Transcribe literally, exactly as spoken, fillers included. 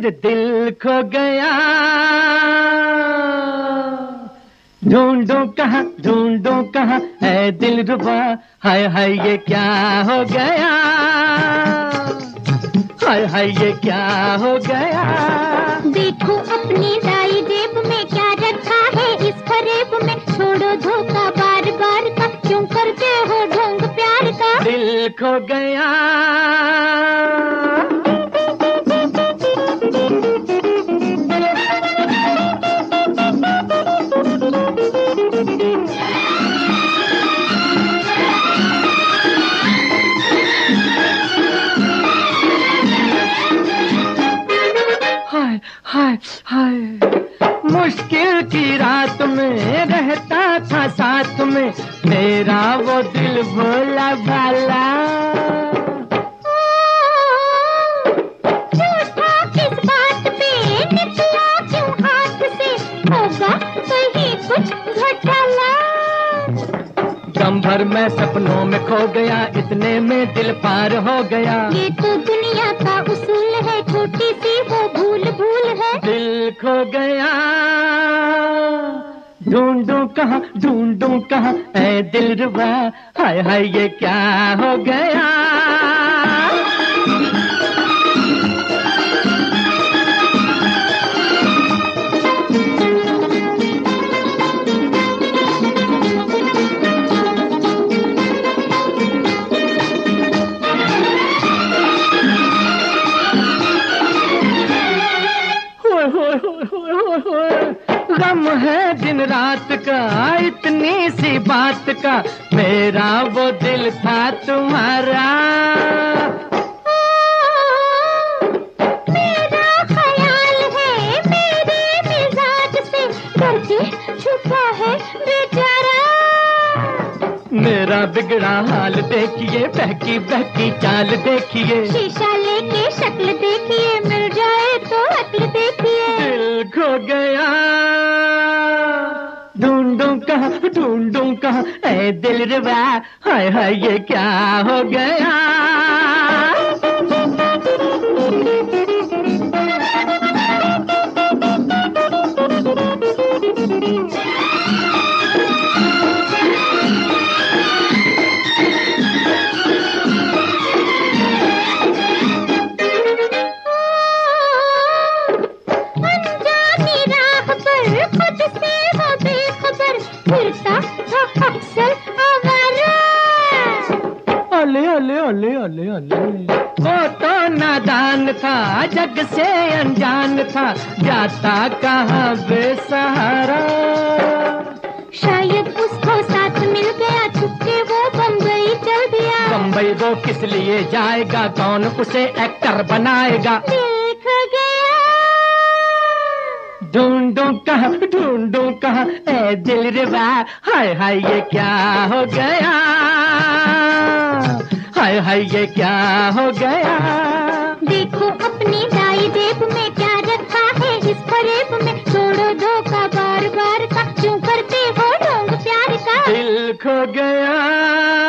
मेरे दिल खो गया, ढूंढूं कहाँ ढूंढूं कहाँ है दिलरुबा, हाय हाय ये क्या हो गया, हाय हाय ये क्या हो गया। देखो अपनी दाई जेब में क्या रखा है इस फरेब में, छोड़ो धोखा बार बार का, क्यों करते हो ढोंग प्यार का। दिल खो गया, हाय हाय हाय मुश्किल की रात में रहता था साथ में मेरा वो दिल भोला भाला। झूठा किस बात पे निकला क्यों हाथ से, होगा कहीं कुछ घोटाला। दम भर मैं सपनों में खो गया, इतने में दिल पार हो गया। ये तो दुनिया का उसूल है, छोटी सी वो भूल भूल है। दिल खो गया, ढूंढूं कहाँ ढूंढूं कहाँ ऐ दिलरुबा, हाय हाय ये क्या हो गया। गम है दिन रात का इतनी सी बात का, मेरा वो दिल था तुम्हारा। मेरा ख्याल है मेरे मिजाज से, करके छुपा है बेचारा। मेरा बिगड़ा हाल देखिए, बहकी बहकी चाल देखिए। शीशा लेके शक्ल देखिए, मिल जाए तो अक्ल देखिए। दिल खो गया, ढूंढूं कहाँ ढूंढूं कहाँ ऐ दिलरुबा, हाय हाय ये क्या हो गया। अले अले अले अले अले वो तो नादान था, जग से अनजान था, जाता कहाँ बेसहारा। शायद उसको साथ मिल गया, छुपके वो बम्बई चल दिया। बम्बई वो किस लिए जाएगा, कौन उसे एक्टर बनाएगा। दिल खो गया, ढूंढूं कहाँ ढूंढूं कहाँ ऐ दिलरुबा, हाय हाय ये क्या हो गया, हाय हाय ये क्या हो गया। देखो अपनी दाई जेब में क्या रखा है इस फरेब में, छोड़ो धोखा बार बार का, क्यों करते हो ढोंग प्यार का। दिल खो गया।